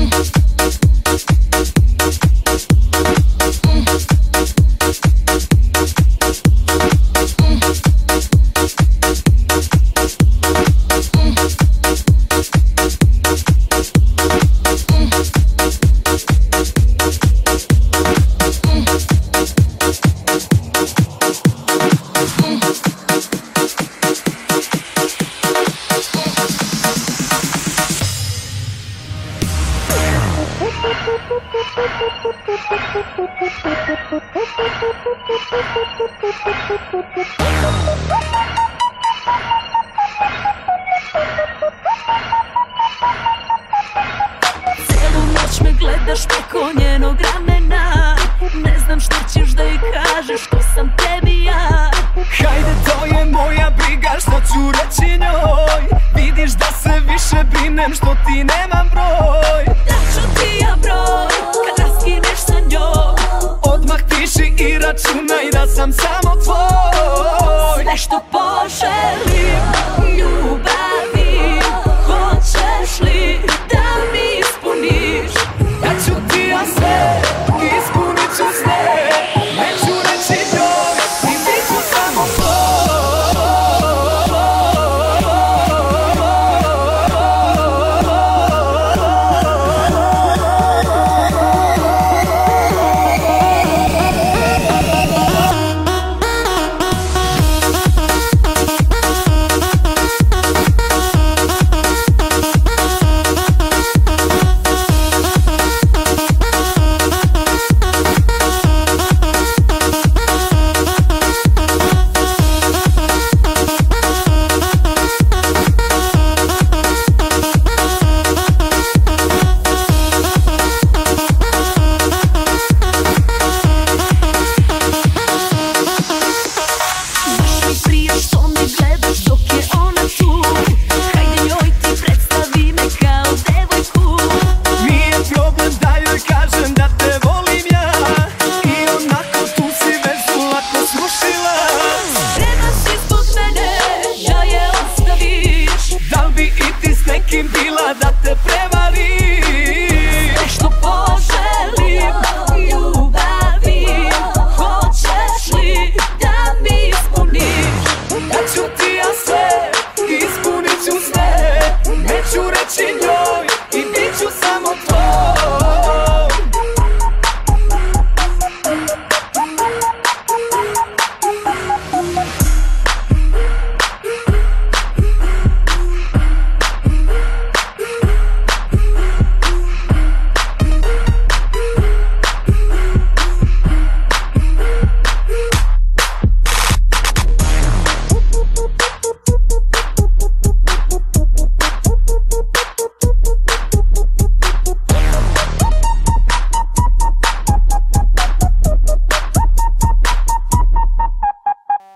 Celu noć me gledaš preko njenog ramena. Ne znam šta ćeš da joj kažeš, ko sam tebi ja. Hajde, to je moja briga, što ću reći njoj. Vidiš da se više brinem, što ti nemam broj. Daću ti ja broj, kad raskineš sa njom. Odmah piši i računaj da sam samo tvoj. Sve što